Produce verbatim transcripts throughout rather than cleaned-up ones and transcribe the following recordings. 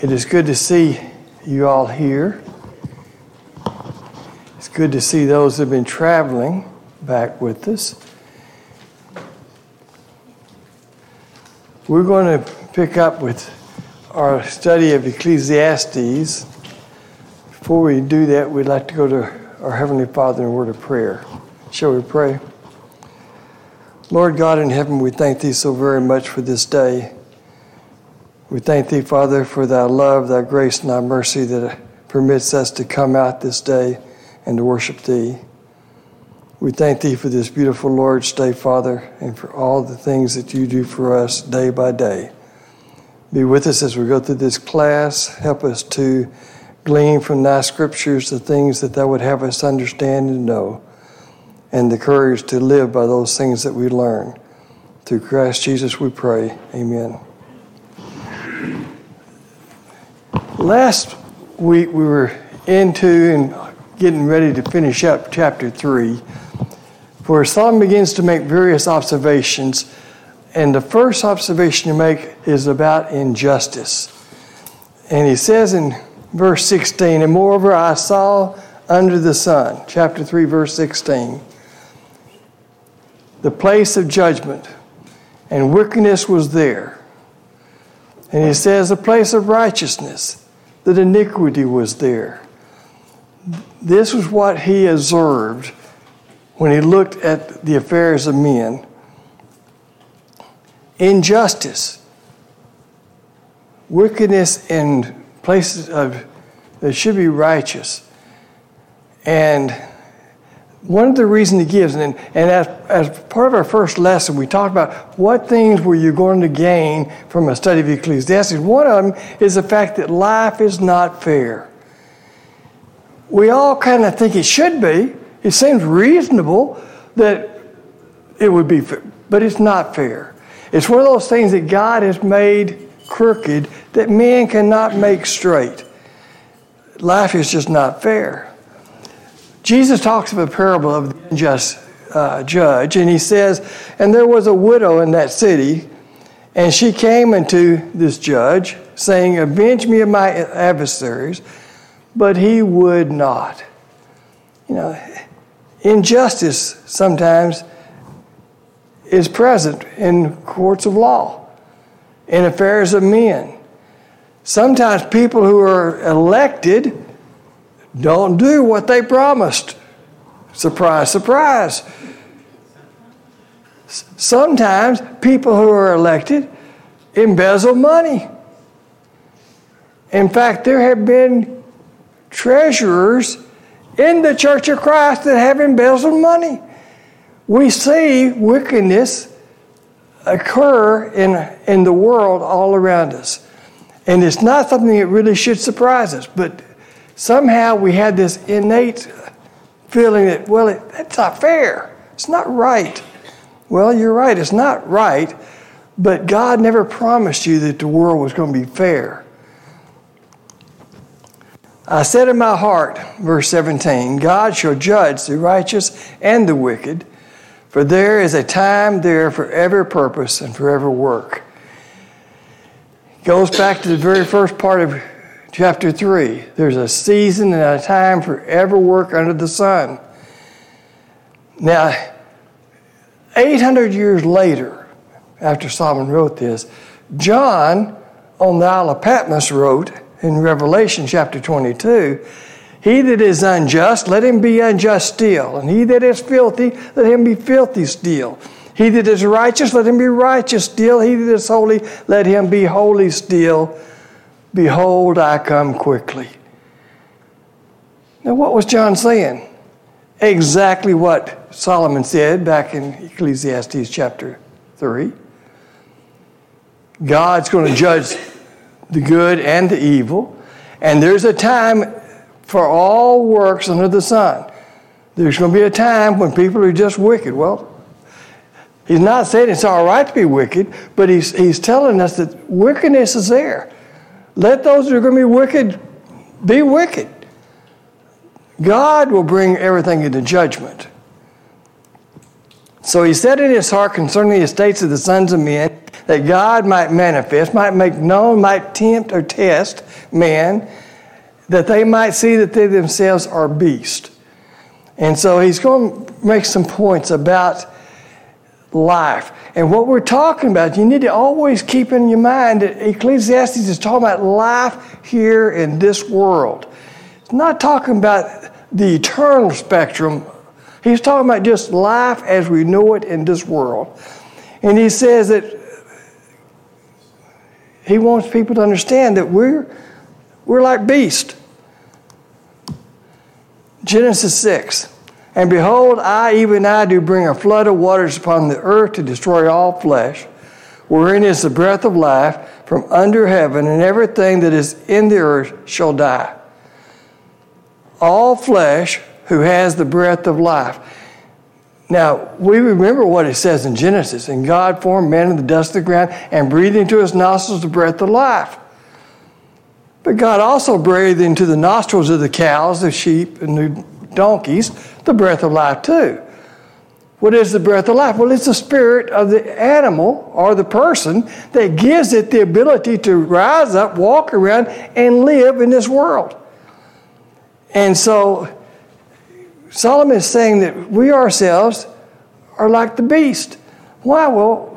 It is good to see you all here. It's good to see those who have been traveling back with us. We're going to pick up with our study of Ecclesiastes. Before we do that, we'd like to go to our Heavenly Father in a word of prayer. Shall we pray? Lord God in heaven, we thank Thee so very much for this day. We thank Thee, Father, for Thy love, Thy grace, and Thy mercy that permits us to come out this day and to worship Thee. We thank Thee for this beautiful Lord's Day, Father, and for all the things that You do for us day by day. Be with us as we go through this class. Help us to glean from Thy scriptures the things that Thou would have us understand and know, and the courage to live by those things that we learn. Through Christ Jesus we pray. Amen. Last week we were into and getting ready to finish up chapter three, where Solomon begins to make various observations. And the first observation you make is about injustice. And he says in verse sixteen, and moreover I saw under the sun, chapter three, verse sixteen, the place of judgment, and wickedness was there. And he says the place of righteousness, that iniquity was there. This was what he observed when he looked at the affairs of men. Injustice, wickedness in places of that should be righteous. And one of the reasons he gives, and, and as, as part of our first lesson, we talked about what things were you going to gain from a study of Ecclesiastes. One of them is the fact that life is not fair. We all kind of think it should be. It seems reasonable that it would be fair, but it's not fair. It's one of those things that God has made crooked that man cannot make straight. Life is just not fair. Jesus talks of a parable of the unjust uh, judge, and he says, and there was a widow in that city, and she came unto this judge, saying, avenge me of my adversaries, but he would not. You know, injustice sometimes is present in courts of law, in affairs of men. Sometimes people who are elected don't do what they promised. Surprise, surprise. Sometimes people who are elected embezzle money. In fact, there have been treasurers in the Church of Christ that have embezzled money. We see wickedness occur in, in the world all around us. And it's not something that really should surprise us, but somehow we had this innate feeling that, well, it, that's not fair. It's not right. Well, you're right. It's not right. But God never promised you that the world was going to be fair. I said in my heart, verse seventeen, God shall judge the righteous and the wicked, for there is a time there for every purpose and for every work. It goes back to the very first part of Chapter three, there's a season and a time for every work under the sun. Now, eight hundred years later, after Solomon wrote this, John on the Isle of Patmos wrote in Revelation chapter twenty-two, he that is unjust, let him be unjust still. And he that is filthy, let him be filthy still. He that is righteous, let him be righteous still. He that is holy, let him be holy still. Behold, I come quickly. Now, what was John saying? Exactly what Solomon said back in Ecclesiastes chapter three. God's going to judge the good and the evil, and there's a time for all works under the sun. There's going to be a time when people are just wicked. Well, he's not saying it's all right to be wicked, but he's, he's telling us that wickedness is there. Let those who are going to be wicked be wicked. God will bring everything into judgment. So he said in his heart concerning the estates of the sons of men, that God might manifest, might make known, might tempt or test man, that they might see that they themselves are beasts. And so he's going to make some points about life. And what we're talking about, you need to always keep in your mind that Ecclesiastes is talking about life here in this world. It's not talking about the eternal spectrum. He's talking about just life as we know it in this world. And he says that he wants people to understand that we're, we're like beasts. Genesis six. And behold, I, even I, do bring a flood of waters upon the earth to destroy all flesh, wherein is the breath of life from under heaven, and everything that is in the earth shall die. All flesh who has the breath of life. Now, we remember what it says in Genesis, and God formed man in the dust of the ground and breathed into his nostrils the breath of life. But God also breathed into the nostrils of the cows, the sheep, and the donkeys the breath of life too. What is the breath of life? Well, it's the spirit of the animal or the person that gives it the ability to rise up, walk around, and live in this world. And so Solomon is saying that we ourselves are like the beast. Why? Well,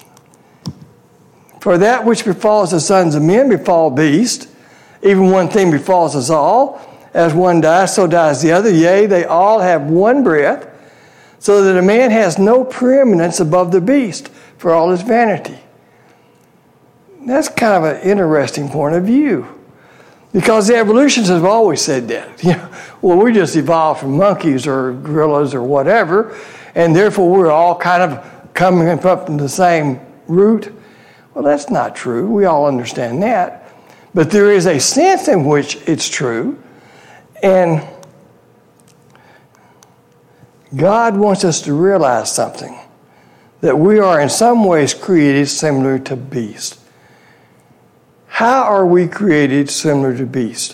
for that which befalls the sons of men befall beasts. Even one thing befalls us all. As one dies, so dies the other. Yea, they all have one breath, so that a man has no preeminence above the beast for all his vanity. That's kind of an interesting point of view, because the evolutionists have always said that. You know, well, we just evolved from monkeys or gorillas or whatever, and therefore we're all kind of coming up from the same root. Well, that's not true. We all understand that. But there is a sense in which it's true. And God wants us to realize something, that we are in some ways created similar to beasts. How are we created similar to beasts?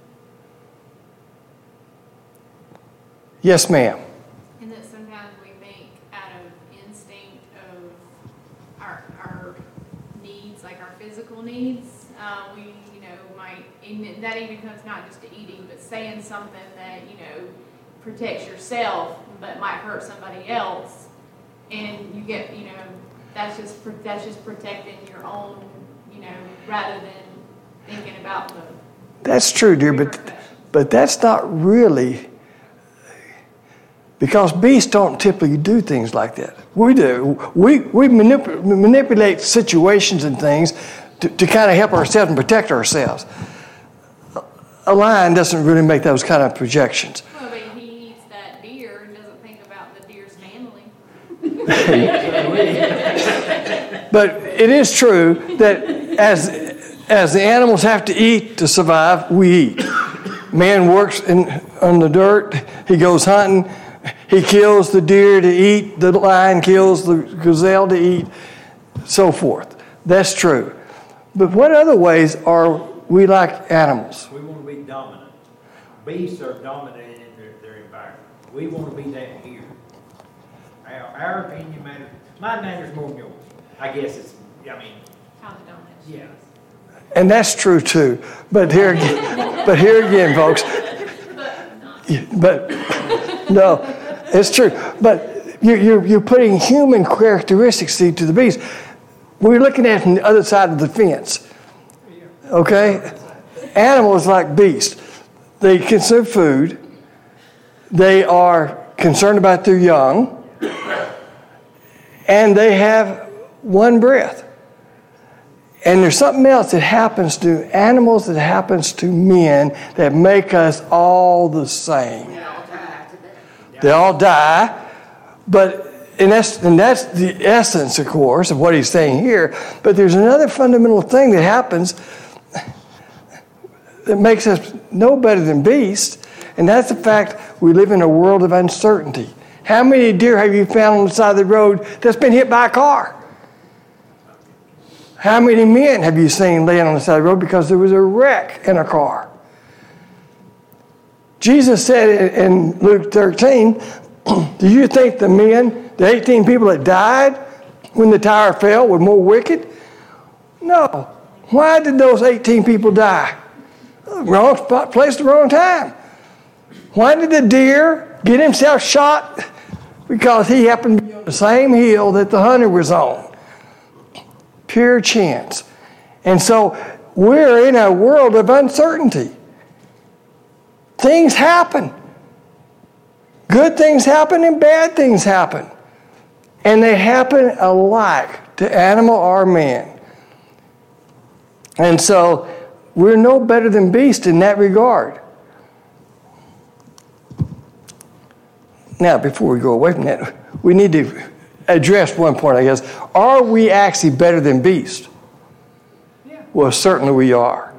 Yes, ma'am. And that sometimes we think out of instinct of our, our needs, like our physical needs, uh, we, you know, might, and that even comes not just to eating, but saying something that, you know, protects yourself, but might hurt somebody else. And you get, you know, that's just, that's just protecting your own, you know, rather than thinking about the... That's true, dear, but, but that's not really... Because beasts don't typically do things like that. We do. We, we manip- manipulate situations and things to, to kind of help ourselves and protect ourselves. A lion doesn't really make those kind of projections. Well, but he eats that deer and doesn't think about the deer's family. But it is true that as, as the animals have to eat to survive, we eat. Man works in, on the dirt. He goes hunting. He kills the deer to eat. The lion kills the gazelle to eat, so forth. That's true. But what other ways are we like animals? We want to be dominant. Beasts are dominant in their, their environment. We want to be that here. Our, our opinion matters. Mine matters more than yours. I guess it's, I mean. How the dominant. Yeah. And that's true too. But here again, but here again, folks. But no, it's true. But you're, you're, you're putting human characteristics to the beast. We're looking at it from the other side of the fence. Okay? Animals like beasts. They consume food. They are concerned about their young. And they have one breath. And there's something else that happens to animals that happens to men that make us all the same. They all die. They all die. But and that's, and that's the essence, of course, of what he's saying here. But there's another fundamental thing that happens that makes us no better than beasts, and that's the fact we live in a world of uncertainty. How many deer have you found on the side of the road that's been hit by a car? How many men have you seen laying on the side of the road because there was a wreck in a car? Jesus said in Luke thirteen, do you think the men, the eighteen people that died when the tower fell were more wicked? No. Why did those eighteen people die? Wrong spot, place, the wrong time. Why did the deer get himself shot? Because he happened to be on the same hill that the hunter was on. Pure chance. And so we're in a world of uncertainty. Things happen. Good things happen and bad things happen. And they happen alike to animal or man. And so we're no better than beasts in that regard. Now, before we go away from that, we need to address one point, I guess. Are we actually better than beasts? Yeah. Well, certainly we are.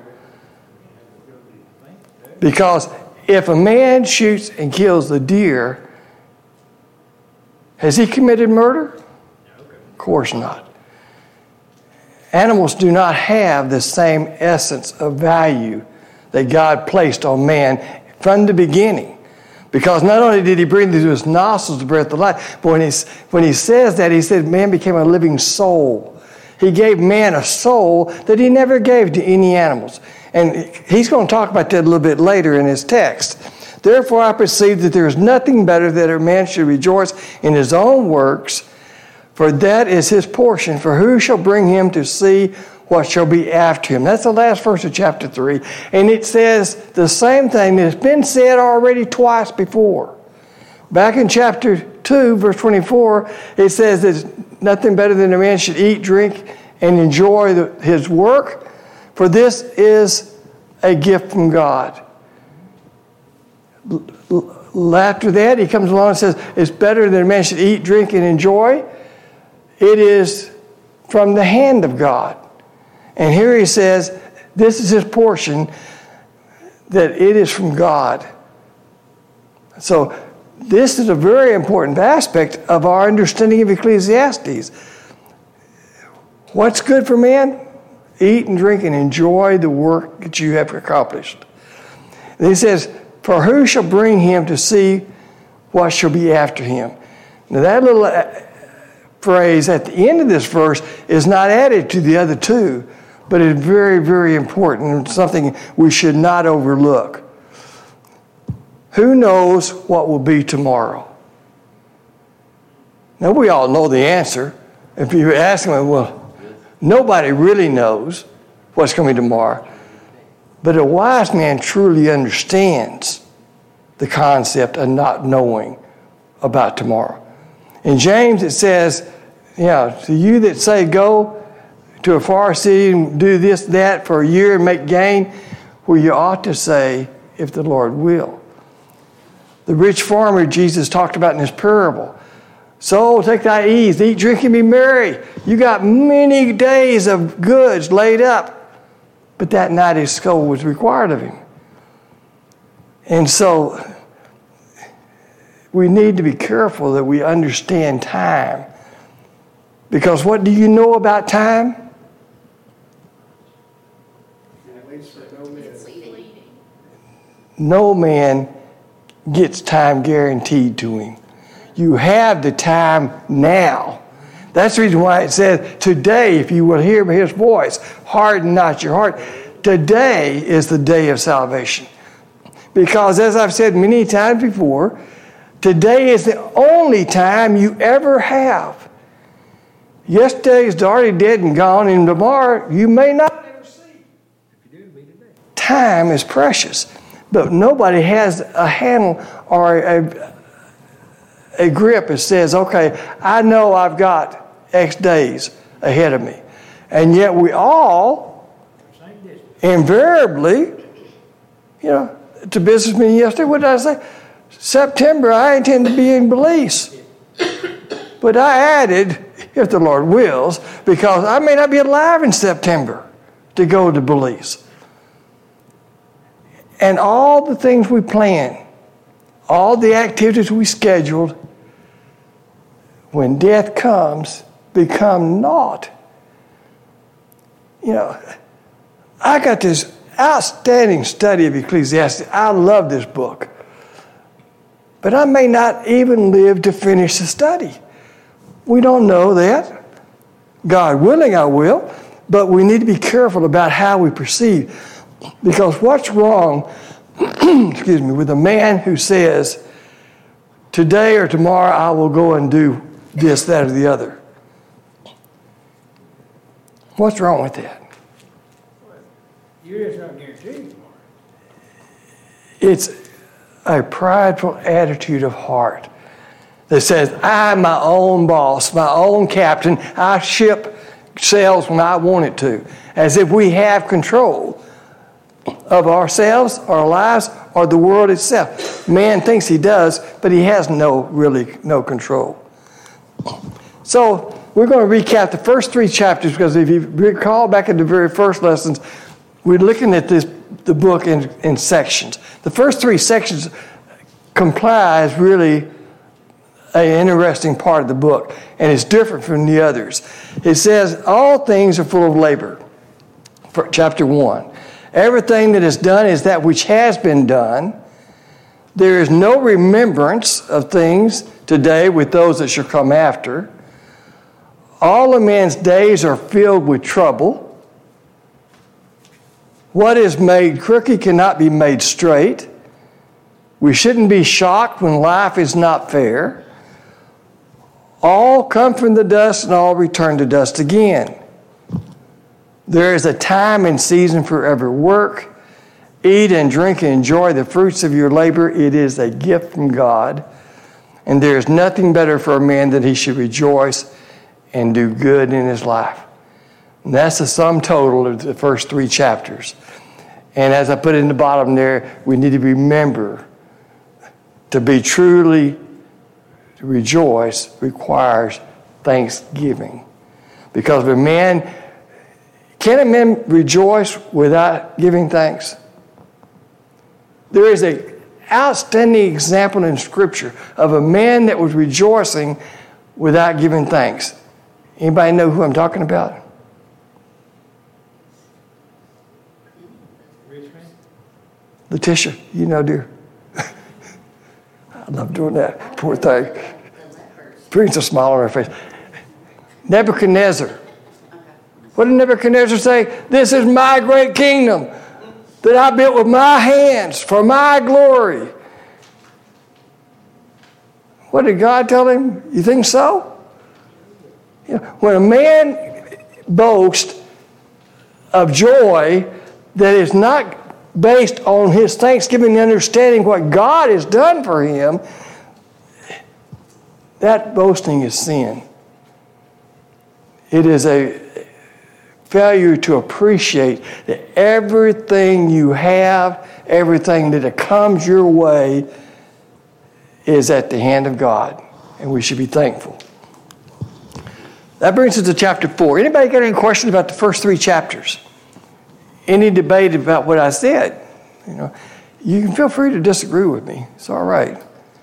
Because if a man shoots and kills the deer, has he committed murder? Of course not. Animals do not have the same essence of value that God placed on man from the beginning. Because not only did he breathe into his nostrils the breath of life, but when he, when he says that, he said man became a living soul. He gave man a soul that he never gave to any animals. And he's going to talk about that a little bit later in his text. Therefore I perceive that there is nothing better that a man should rejoice in his own works, for that is his portion. For who shall bring him to see what shall be after him? That's the last verse of chapter three. And it says the same thing that's been said already twice before. Back in chapter two, verse twenty-four, it says that nothing better than a man should eat, drink, and enjoy the, his work, for this is a gift from God. After that, he comes along and says, it's better that a man should eat, drink, and enjoy. It is from the hand of God. And here he says, this is his portion, that it is from God. So this is a very important aspect of our understanding of Ecclesiastes. What's good for man? Eat and drink and enjoy the work that you have accomplished. And he says, for who shall bring him to see what shall be after him? Now that little phrase at the end of this verse is not added to the other two, but it's very, very important and something we should not overlook. Who knows what will be tomorrow? Now, we all know the answer. If you ask them, well, nobody really knows what's coming tomorrow. But a wise man truly understands the concept of not knowing about tomorrow. In James it says, yeah, to you that say go to a far city and do this, that for a year and make gain, well, you ought to say, if the Lord will. The rich farmer Jesus talked about in his parable. So take thy ease, eat, drink, and be merry. You got many days of goods laid up. But that night his soul was required of him. And so we need to be careful that we understand time. Because what do you know about time? It's fleeting. No man gets time guaranteed to him. You have the time now. That's the reason why it says, today, if you will hear his voice, harden not your heart. Today is the day of salvation. Because as I've said many times before, today is the only time you ever have. Yesterday is already dead and gone, and tomorrow you may not ever see. If you do, it'll be today. Time is precious, but nobody has a handle or a, a grip that says, okay, I know I've got X days ahead of me. And yet we all, invariably, you know, to business meeting yesterday, what did I say? September, I intend to be in Belize. But I added, if the Lord wills, because I may not be alive in September to go to Belize. And all the things we plan, all the activities we scheduled, when death comes, become naught. You know, I got this outstanding study of Ecclesiastes. I love this book. But I may not even live to finish the study. We don't know that. God willing, I will. But we need to be careful about how we proceed. Because what's wrong, excuse me, with a man who says, today or tomorrow I will go and do this, that, or the other? What's wrong with that? You're just not guaranteed tomorrow. It's a prideful attitude of heart that says, I'm my own boss, my own captain. I ship sails when I want it to. As if we have control of ourselves, our lives, or the world itself. Man thinks he does, but he has no, really, no control. So we're going to recap the first three chapters, because if you recall back in the very first lessons, we're looking at this the book in, in sections. The first three sections comprise really an interesting part of the book, and it's different from the others. It says, all things are full of labor, for chapter one. Everything that is done is that which has been done. There is no remembrance of things today with those that shall come after. All of man's days are filled with trouble. What is made crooked cannot be made straight. We shouldn't be shocked when life is not fair. All come from the dust and all return to dust again. There is a time and season for every work. Eat and drink and enjoy the fruits of your labor. It is a gift from God. And there is nothing better for a man than he should rejoice and do good in his life. And that's the sum total of the first three chapters. And as I put in the bottom there, we need to remember to be truly to rejoice requires thanksgiving. Because if a man, can a man rejoice without giving thanks? There is an outstanding example in Scripture of a man that was rejoicing without giving thanks. Anybody know who I'm talking about? Letitia, you know, dear. I love doing that. Poor thing. Brings a smile on her face. Nebuchadnezzar. What did Nebuchadnezzar say? This is my great kingdom that I built with my hands for my glory. What did God tell him? You think so? You know, when a man boasts of joy that is not based on his thanksgiving and understanding what God has done for him, that boasting is sin. It is a failure to appreciate that everything you have, everything that comes your way is at the hand of God, and we should be thankful. That brings us to chapter four. Anybody got any questions about the first three chapters? Any debate about what I said? You know, you can feel free to disagree with me. It's all right.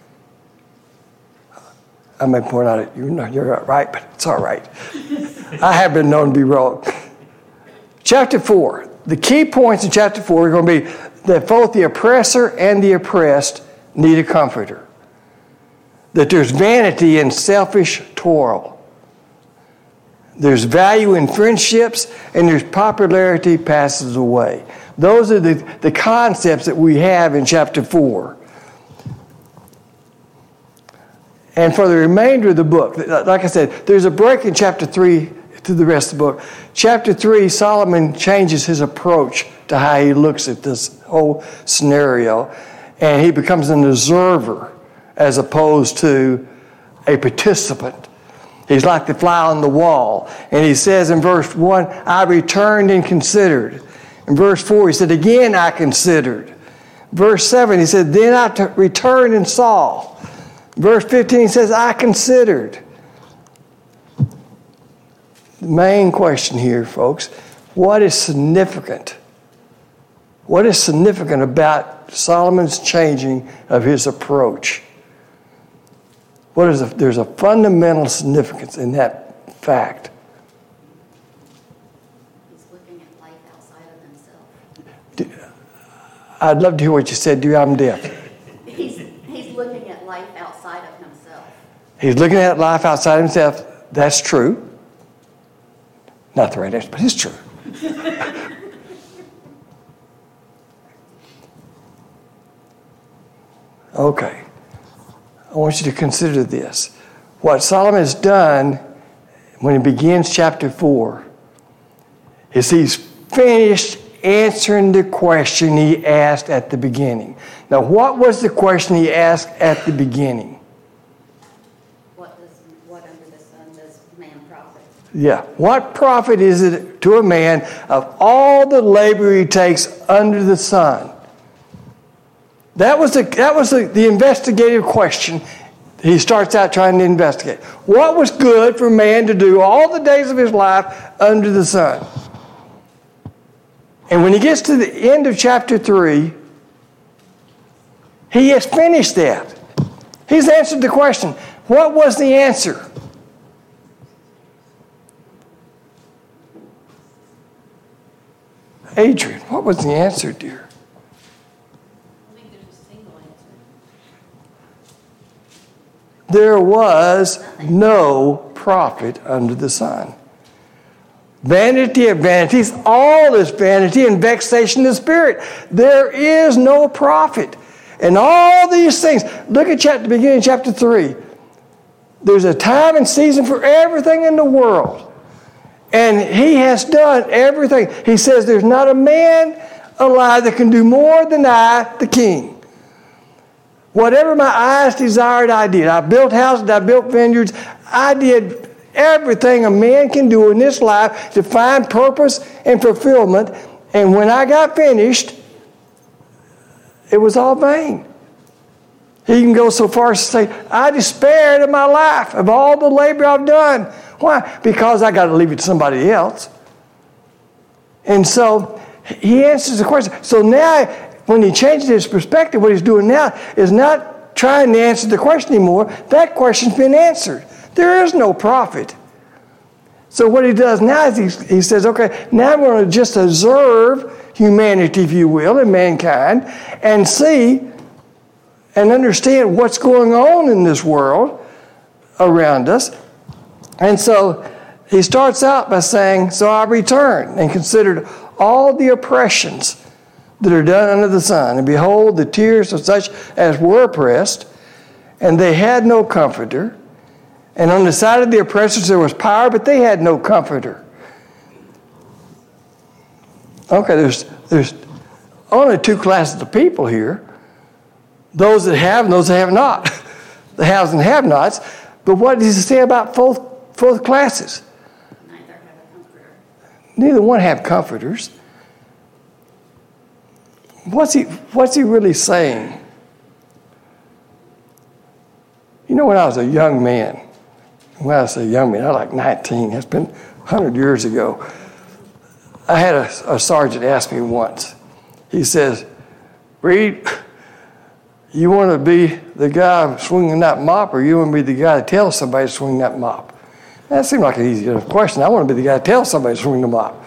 I may point out that you're not, you're not right, but it's all right. I have been known to be wrong. Chapter four. The key points in chapter four are going to be that both the oppressor and the oppressed need a comforter. That there's vanity in selfish toil. There's value in friendships, and there's popularity passes away. Those are the, the concepts that we have in chapter four. And for the remainder of the book, like I said, there's a break in chapter three to the rest of the book. Chapter three, Solomon changes his approach to how he looks at this whole scenario, and he becomes an observer as opposed to a participant. He's like the fly on the wall. And he says in verse one, I returned and considered. In verse four, he said, again I considered. Verse seven, he said, then I t- returned and saw. Verse fifteen, he says, I considered. The main question here, folks, what is significant? What is significant about Solomon's changing of his approach? What is a, there's a fundamental significance in that fact. He's looking at life outside of himself. I'd love to hear what you said, dear. I'm deaf. He's, he's looking at life outside of himself. He's looking at life outside himself. That's true. Not the right answer, but it's true. Okay. I want you to consider this. What Solomon has done when he begins chapter four is he's finished answering the question he asked at the beginning. Now, what was the question he asked at the beginning? What does, what under the sun does man profit? Yeah. What profit is it to a man of all the labor he takes under the sun? That was the, that was the, the investigative question he starts out trying to investigate. What was good for man to do all the days of his life under the sun? And when he gets to the end of chapter three, he has finished that. He's answered the question. What was the answer? Adrian, what was the answer, dear? There was no profit under the sun. Vanity of vanities, all is vanity and vexation of spirit. There is no profit. And all these things, look at chapter, the beginning of chapter three. There's a time and season for everything in the world. And he has done everything. He says there's not a man alive that can do more than I, the king. Whatever my eyes desired, I did. I built houses, I built vineyards. I did everything a man can do in this life to find purpose and fulfillment. And when I got finished, it was all vain. He can go so far as to say, I despaired of my life, of all the labor I've done. Why? Because I got to leave it to somebody else. And so he answers the question. So now, when he changes his perspective, what he's doing now is not trying to answer the question anymore. That question's been answered. There is no profit. So what he does now is he, he says, okay, now I'm going to just observe humanity, if you will, and mankind, and see and understand what's going on in this world around us. And so he starts out by saying, so I returned and considered all the oppressions that are done under the sun. And behold, the tears of such as were oppressed, and they had no comforter. And on the side of the oppressors there was power, but they had no comforter. Okay, there's, there's only two classes of people here. Those that have and those that have not. The haves and have-nots. But what does he say about both, both classes? Neither have a comforter. Neither one have comforters. What's he, what's he really saying? You know, when I was a young man, when I say young man, I was like nineteen, that's been one hundred years ago. I had a, a sergeant ask me once, he says, Reed, you want to be the guy swinging that mop, or you want to be the guy that tells somebody to swing that mop? That seemed like an easy enough question. I want to be the guy that tells somebody to swing the mop.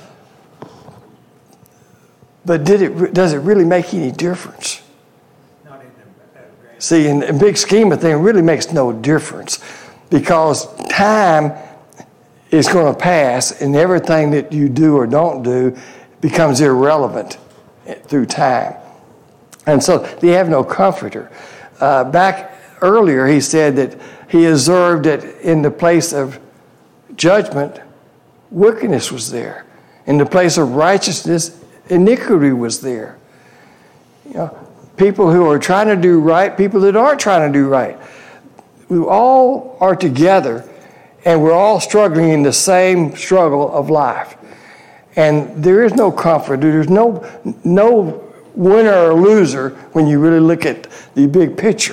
But did it? Does it really make any difference? Not in the uh, grand. See, in the big scheme of things, it really makes no difference, because time is going to pass, and everything that you do or don't do becomes irrelevant through time. And so they have no comforter. Uh, back earlier, he said that he observed that in the place of judgment, wickedness was there. In the place of righteousness, iniquity was there. You know, people who are trying to do right, people that aren't trying to do right. We all are together, and we're all struggling in the same struggle of life. And there is no comfort. There's no, no winner or loser when you really look at the big picture.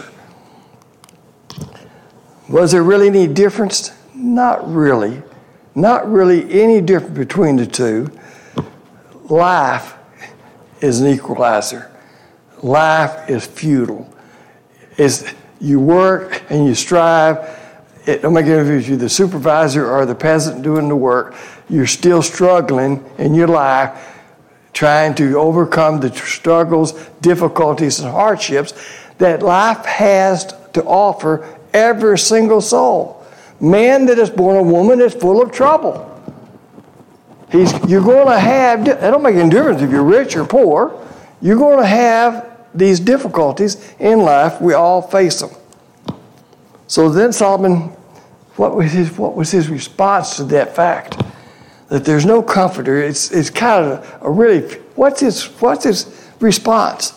Was there really any difference? Not really. Not really any difference between the two. Life is an equalizer. Life is futile. It's, you work and you strive. It don't make any difference if you're the supervisor or the peasant doing the work. You're still struggling in your life, trying to overcome the struggles, difficulties, and hardships that life has to offer every single soul. Man that is born a woman is full of trouble. He's, you're going to have, that don't make any difference if you're rich or poor. You're going to have these difficulties in life. We all face them. So then Solomon, what was his, what was his response to that fact? That there's no comforter. It's, it's kind of a really, what's his, what's his response?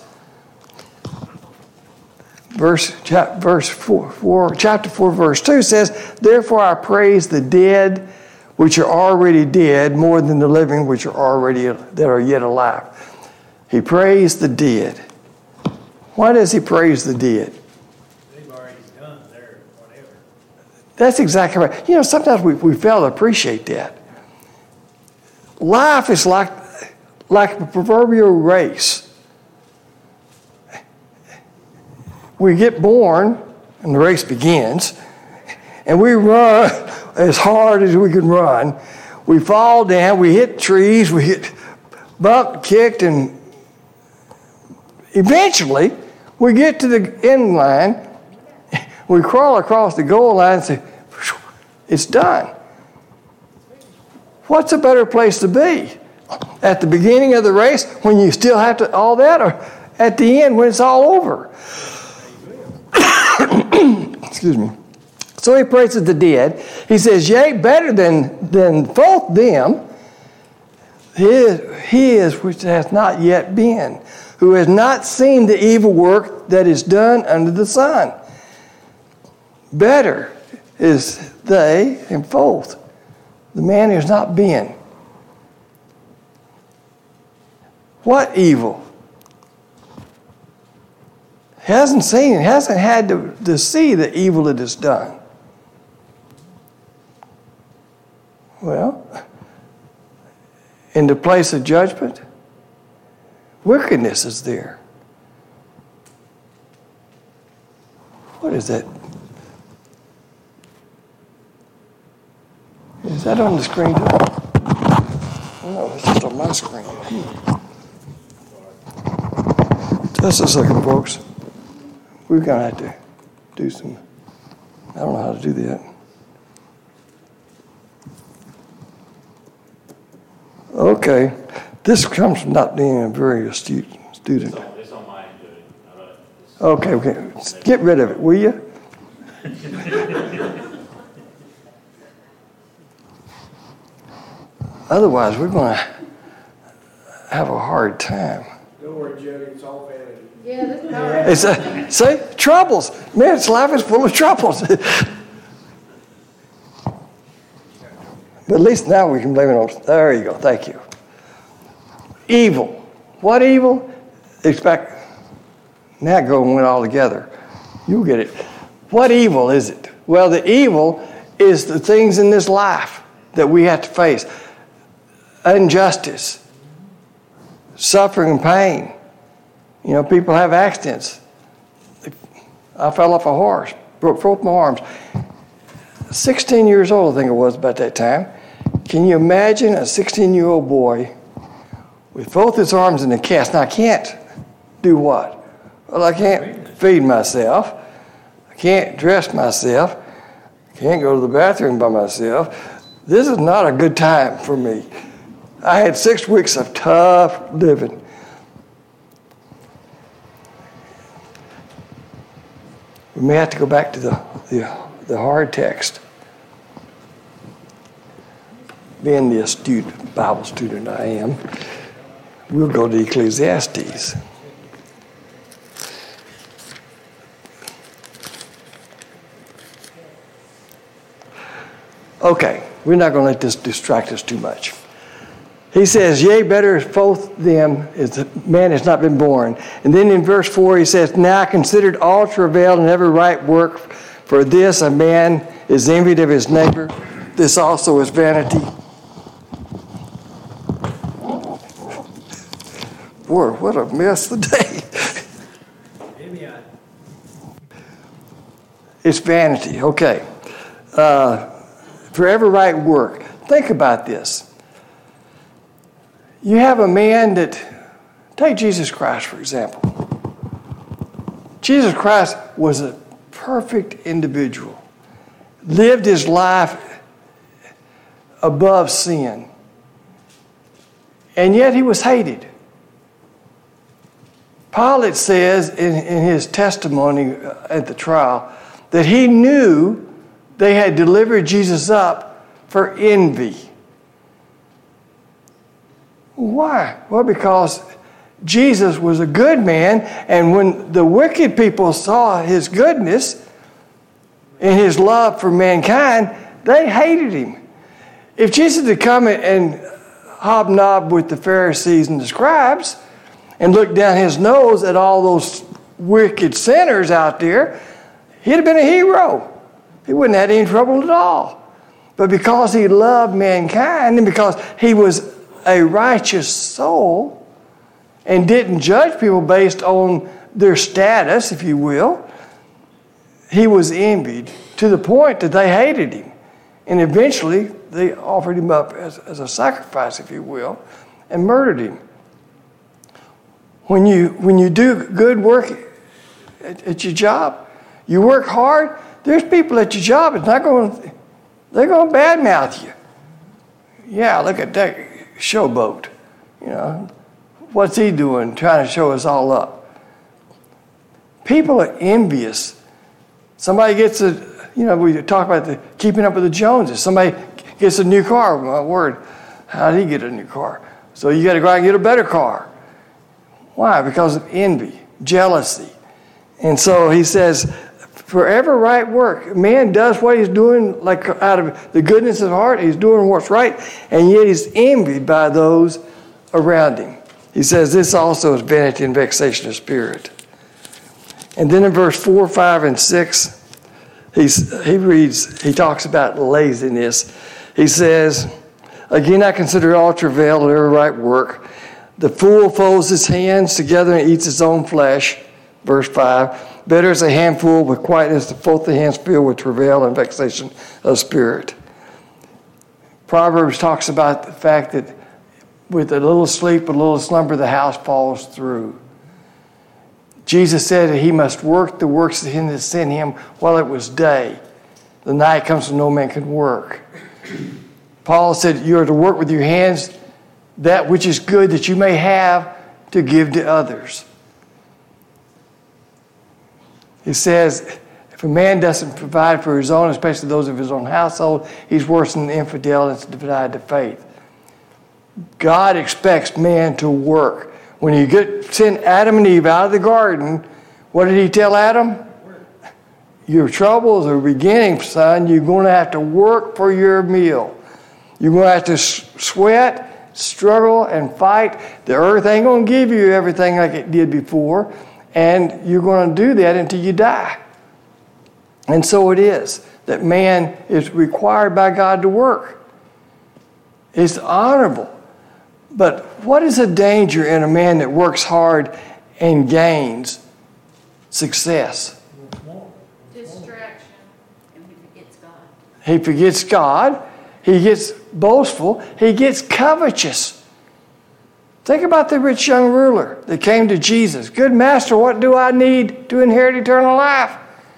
Verse, chap, verse four, four, chapter four, verse two says, therefore I praise the dead which are already dead more than the living which are already, that are yet alive. He praised the dead. Why does he praise the dead? They've already done their whatever. That's exactly right. You know, sometimes we, we fail to appreciate that. Life is like, like a proverbial race. We get born, and the race begins, and we run as hard as we can run. We fall down, we hit trees, we get bumped, kicked, and eventually we get to the end line, we crawl across the goal line and say, it's done. What's a better place to be? At the beginning of the race when you still have to all that, or at the end when it's all over? Excuse me. So he praises the dead. He says, yea, better than, than both them, he is, he is which hath not yet been, who has not seen the evil work that is done under the sun. Better is they and both, the man who has not been. What evil? Hasn't seen, hasn't had to, to see the evil that is done. Well, in the place of judgment, wickedness is there. What is that? Is that on the screen too? No, it's just on my screen. Just a second, folks. We're going to have to do some, I don't know how to do that. Okay. This comes from not being a very astute student. It's on, it's on my end. Okay, okay. Get rid of it, will you? Otherwise, we're going to have a hard time. Don't worry, Jody, it's all vanity. Yeah, this is hard. It's a, see, troubles. Man, it's life is full of troubles. But at least now we can blame it on. There you go. Thank you. Evil. What evil? Expect. Now go and went all together. You'll get it. What evil is it? Well, the evil is the things in this life that we have to face. Injustice, suffering and pain. You know, people have accidents. I fell off a horse, broke both my arms. sixteen years old, I think it was about that time. Can you imagine a sixteen-year-old boy with both his arms in a cast? Now, I can't do what? Well, I can't feed myself. I can't dress myself. I can't go to the bathroom by myself. This is not a good time for me. I had six weeks of tough living. We may have to go back to the, the, the hard text. Being the astute Bible student I am, we'll go to Ecclesiastes. Okay, we're not going to let this distract us too much. He says, yea, better is both them is the man has not been born. And then in verse four he says, now I considered all travail and every right work. For this a man is envied of his neighbor. This also is vanity. Boy, what a mess today. It's vanity. Okay. Uh, for every right work. Think about this. You have a man that, take Jesus Christ, for example. Jesus Christ was a perfect individual, lived his life above sin. and yet he was hated. Pilate says in, in his testimony at the trial that he knew they had delivered Jesus up for envy. Why? Well, because Jesus was a good man, and when the wicked people saw his goodness and his love for mankind, they hated him. If Jesus had come and hobnobbed with the Pharisees and the scribes and looked down his nose at all those wicked sinners out there, he'd have been a hero. He wouldn't have had any trouble at all. But because he loved mankind and because he was a righteous soul and didn't judge people based on their status, if you will, he was envied to the point that they hated him. And eventually they offered him up as, as a sacrifice, if you will, and murdered him. When you, when you do good work at, at your job, you work hard, there's people at your job that's not going, they're going to badmouth you. Yeah, look at that showboat. You know, what's he doing trying to show us all up? People are envious. Somebody gets a, you know, we talk about the keeping up with the Joneses. Somebody gets a new car. My word, how did he get a new car? So you got to go out and get a better car. Why? Because of envy, jealousy. And so he says, for every right work, man does what he's doing like out of the goodness of heart. He's doing what's right, and yet he's envied by those around him. He says this also is vanity and vexation of spirit. And then in verse four, five, and six, he's, he reads, he talks about laziness. He says, again, I consider all travail and every right work. The fool folds his hands together and eats his own flesh. Verse five. Better is a handful with quietness than both the hands filled with travail and vexation of spirit. Proverbs talks about the fact that with a little sleep, a little slumber, the house falls through. Jesus said that he must work the works of him that sent him while it was day. The night comes when no man can work. Paul said you are to work with your hands that which is good that you may have to give to others. He says, if a man doesn't provide for his own, especially those of his own household, he's worse than the infidel and denied the faith. God expects man to work. When he get, sent Adam and Eve out of the garden, what did he tell Adam? Your troubles are beginning, son. You're going to have to work for your meal. You're going to have to sweat, struggle, and fight. The earth ain't going to give you everything like it did before. And you're going to do that until you die. And so it is that man is required by God to work. It's honorable. But what is the danger in a man that works hard and gains success? Distraction. And he forgets God. He forgets God. He gets boastful. He gets covetous. Think about the rich young ruler that came to Jesus. Good master, what do I need to inherit eternal life?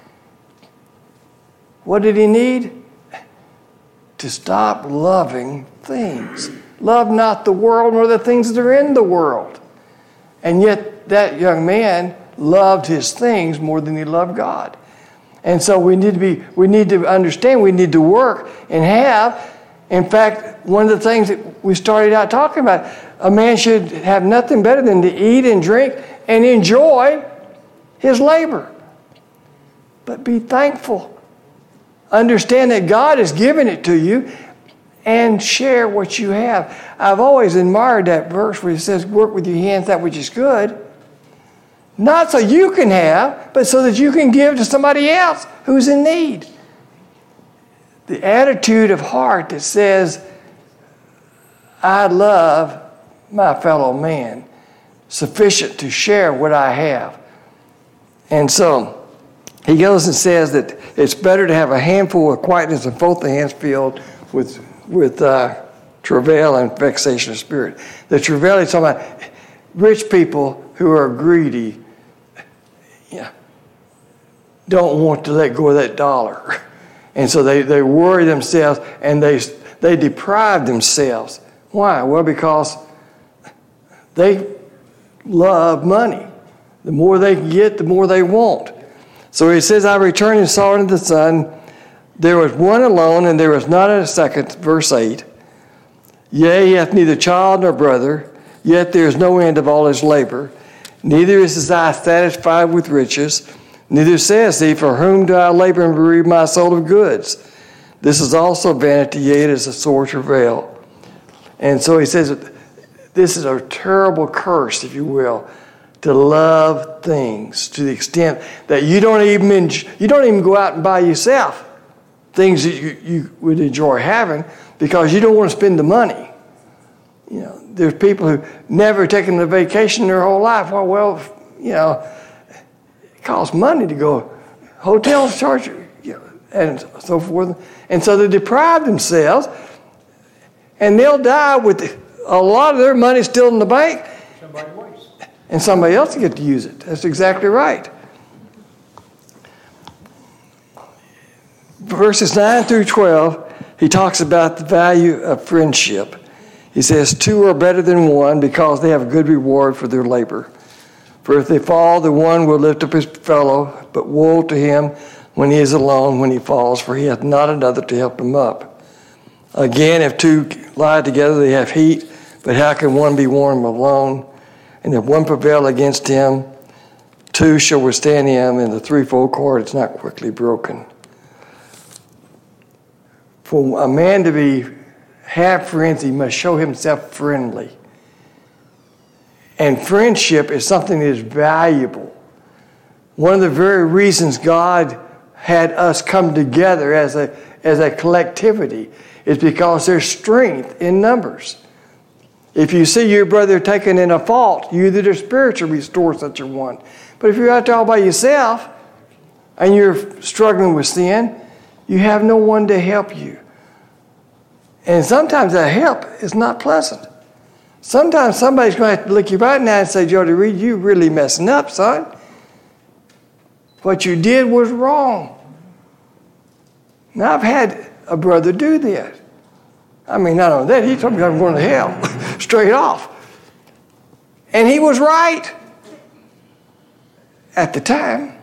What did he need? To stop loving things. Love not the world nor the things that are in the world. And yet that young man loved his things more than he loved God. And so we need to be, we need to understand, we need to work and have. In fact, one of the things that we started out talking about, a man should have nothing better than to eat and drink and enjoy his labor. But be thankful. Understand that God has given it to you and share what you have. I've always admired that verse where it says, work with your hands that which is good. Not so you can have, but so that you can give to somebody else who's in need. The attitude of heart that says, I love my fellow man, sufficient to share what I have. And so he goes and says that it's better to have a handful of quietness than both the hands filled with, with uh, travail and vexation of spirit. The travail is talking about rich people who are greedy, yeah, don't want to let go of that dollar. And so they, they worry themselves and they, they deprive themselves. Why? Well, because They love money. The more they can get, the more they want. So he says, I returned and saw unto the son, there was one alone, and there was not a second, verse eight. Yea, he hath neither child nor brother, yet there is no end of all his labor. Neither is his eye satisfied with riches, neither says he, for whom do I labor and bereave my soul of goods? This is also vanity, yea, it is a sore travail. And so he says, this is a terrible curse, if you will, to love things to the extent that you don't even you don't even go out and buy yourself things that you, you would enjoy having because you don't want to spend the money. You know, there's people who never taken a vacation their whole life. Well, well, you know, it costs money to go. Hotels charge you, you know, and so forth. And so they deprive themselves, and they'll die with a lot of their money still in the bank. Somebody waits. And somebody else will get to use it. That's exactly right. Verses nine through twelve, he talks about the value of friendship. He says, two are better than one because they have a good reward for their labor. For if they fall, the one will lift up his fellow, but woe to him when he is alone when he falls, for he hath not another to help him up. Again, if two lie together, they have heat, but how can one be warm alone? And if one prevail against him, two shall withstand him, and the threefold cord is not quickly broken. For a man to be have friends, he must show himself friendly. And friendship is something that is valuable. One of the very reasons God had us come together as a, as a collectivity is because there's strength in numbers. If you see your brother taken in a fault, you that are spiritual restore such a one. But if you're out there all by yourself and you're struggling with sin, you have no one to help you. And sometimes that help is not pleasant. Sometimes somebody's going to have to look you right now and say, Jody Reed, you really messing up, son. What you did was wrong. Now, I've had a brother do that. I mean, not only that, he told me I'm going to hell, straight off. And he was right at the time.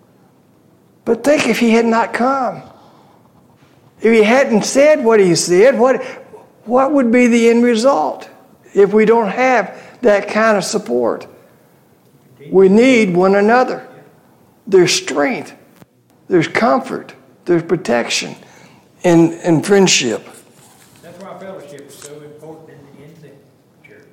But think if he had not come. If he hadn't said what he said, what, what would be the end result if we don't have that kind of support? We need one another. There's strength. There's comfort. There's protection in, in friendship. That's why fellowship is so important in, in the church.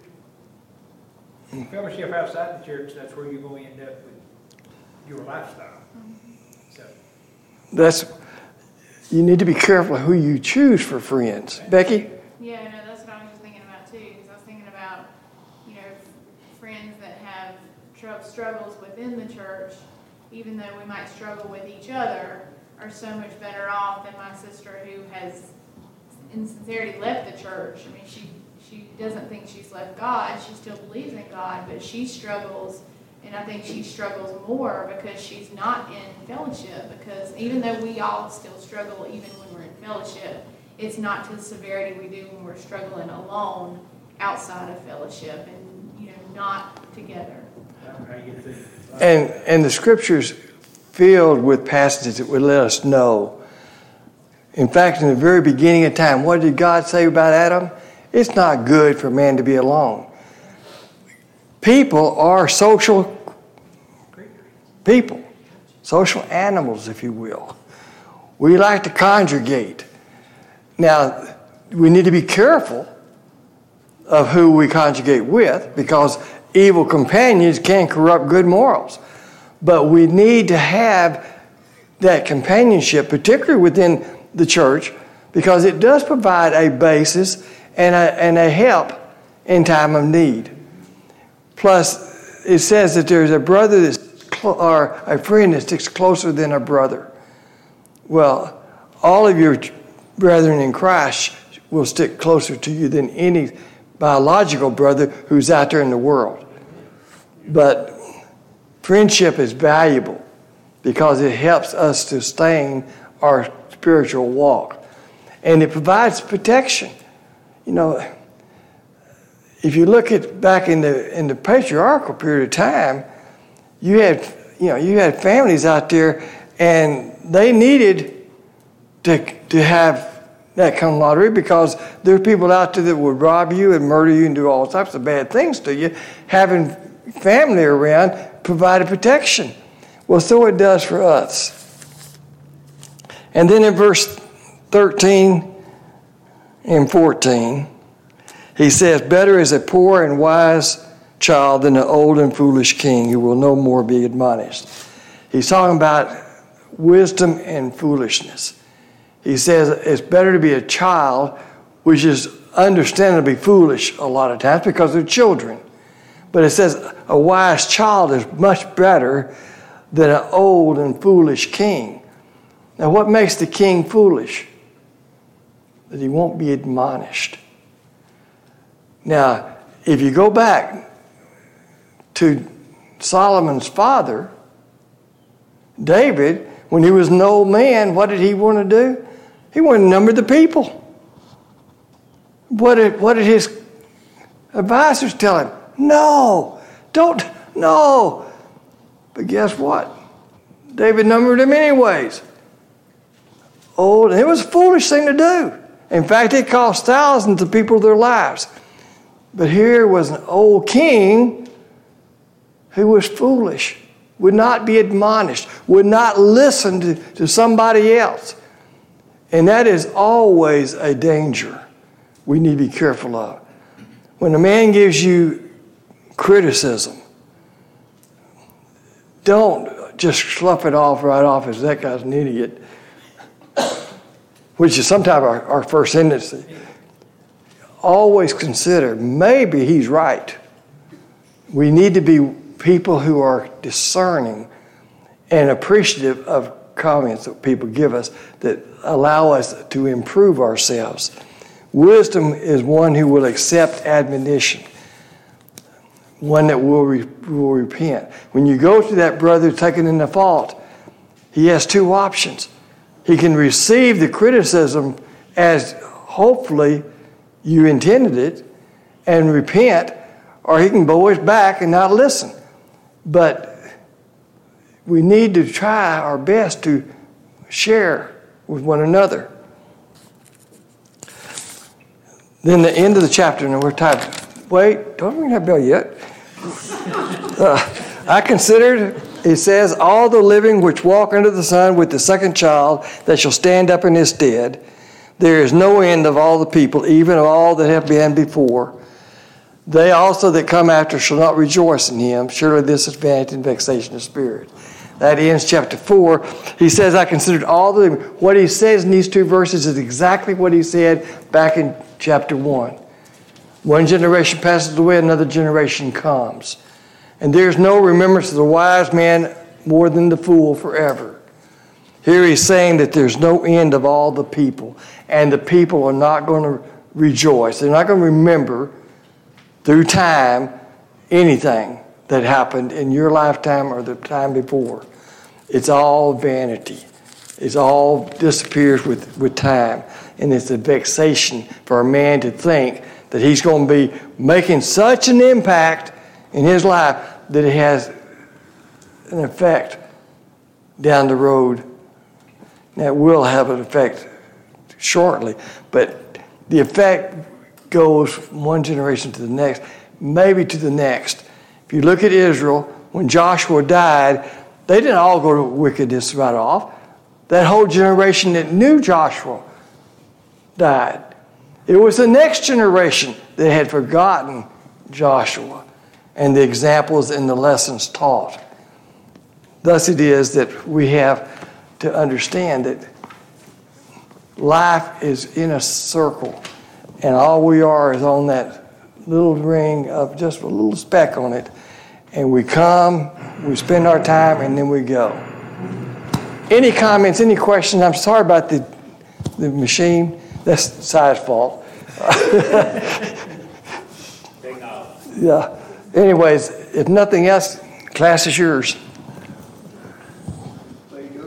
Fellowship outside the church, that's where you're going to end up with your lifestyle. So. That's... You need to be careful who you choose for friends. Becky? Yeah, no, that's what I was just thinking about too. Because I was thinking about, you know, friends that have tr- struggles within the church, even though we might struggle with each other, are so much better off than my sister who has, in sincerity, left the church. I mean, she she doesn't think she's left God. She still believes in God, but she struggles. And I think she struggles more because she's not in fellowship. Because even though we all still struggle, even when we're in fellowship, it's not to the severity we do when we're struggling alone outside of fellowship and, you know, not together. And and the scriptures filled with passages that would let us know. In fact, in the very beginning of time, what did God say about Adam? It's not good for man to be alone. People are social people, social animals, if you will. We like to congregate. Now, we need to be careful of who we conjugate with because evil companions can corrupt good morals. But we need to have that companionship, particularly within the church, because it does provide a basis and a, and a help in time of need. Plus, it says that there's a brother that's cl- or a friend that sticks closer than a brother. Well, all of your brethren in Christ will stick closer to you than any biological brother who's out there in the world. But friendship is valuable because it helps us to sustain our spiritual walk. And it provides protection. You know, if you look at back in the in the patriarchal period of time, you had you know you had families out there, and they needed to to have that kind of lottery because there are people out there that would rob you and murder you and do all types of bad things to you. Having family around provided protection. Well, so it does for us. And then in verse thirteen and fourteen, he says, better is a poor and wise child than an old and foolish king who will no more be admonished. He's talking about wisdom and foolishness. He says it's better to be a child, which is understandably foolish a lot of times because they're children. But it says a wise child is much better than an old and foolish king. Now, what makes the king foolish? That he won't be admonished. Now, if you go back to Solomon's father, David, when he was an old man, what did he want to do? He wanted to number the people. What did, what did his advisors tell him? No, don't, no. But guess what? David numbered them anyways. Old, and it was a foolish thing to do. In fact, it cost thousands of people their lives. But here was an old king who was foolish, would not be admonished, would not listen to, to somebody else. And that is always a danger we need to be careful of. When a man gives you criticism, don't just slough it off right off as that guy's an idiot, which is sometimes our, our first tendency. Always consider, maybe he's right. We need to be people who are discerning and appreciative of comments that people give us that allow us to improve ourselves. Wisdom is one who will accept admonition, one that will, re, will repent. When you go to that brother taken in the fault, he has two options. He can receive the criticism as hopefully you intended it and repent, or he can blow his back and not listen. But we need to try our best to share with one another. Then the end of the chapter, and we're tired. Wait, don't ring that bell yet. Uh, I considered, it says, all the living which walk under the sun with the second child that shall stand up in his stead. There is no end of all the people, even of all that have been before. They also that come after shall not rejoice in him. Surely this is vanity and vexation of spirit. That ends chapter four. He says, I considered all the living. What he says in these two verses is exactly what he said back in chapter one. One generation passes away, another generation comes. And there's no remembrance of the wise man more than the fool forever. Here he's saying that there's no end of all the people. And the people are not going to rejoice. They're not going to remember through time anything that happened in your lifetime or the time before. It's all vanity. It's all disappears with, with time. And it's a vexation for a man to think that he's going to be making such an impact in his life that it has an effect down the road. That will have an effect shortly, but the effect goes from one generation to the next, maybe to the next. If you look at Israel, when Joshua died, they didn't all go to wickedness right off. That whole generation that knew Joshua died. It was the next generation that had forgotten Joshua and the examples and the lessons taught. Thus it is that we have to understand that life is in a circle, and all we are is on that little ring of just a little speck on it. And we come, we spend our time, and then we go. Any comments, any questions? I'm sorry about the, the machine. That's Si's fault. Yeah. Anyways, if nothing else, class is yours.